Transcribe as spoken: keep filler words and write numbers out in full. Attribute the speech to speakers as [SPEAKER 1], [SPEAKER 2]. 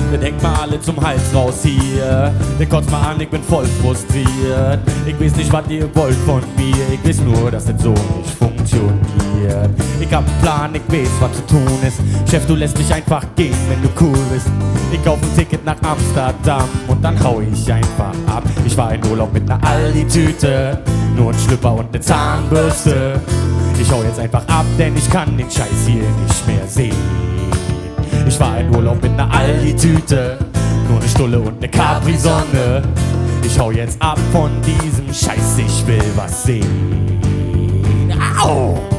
[SPEAKER 1] Dann hängt mal alle zum Hals raus hier. Dann kotzt mal an, ich bin voll frustriert. Ich weiß nicht, was ihr wollt von mir. Ich weiß nur, dass das so nicht funktioniert. Ich hab einen Plan, ich weiß, was zu tun ist. Chef, du lässt mich einfach gehen, wenn du cool bist. Ich kauf ein Ticket nach Amsterdam und dann hau ich einfach ab. Ich war in Urlaub mit ner Aldi-Tüte, nur ein Schlüpper und ne Zahnbürste. Ich hau jetzt einfach ab, denn ich kann den Scheiß hier nicht mehr sehen. Ich war in Urlaub mit ner Aldi-Tüte, nur ne Stulle und ne Capri-Sonne. Ich hau jetzt ab von diesem Scheiß, ich will was sehen. Au!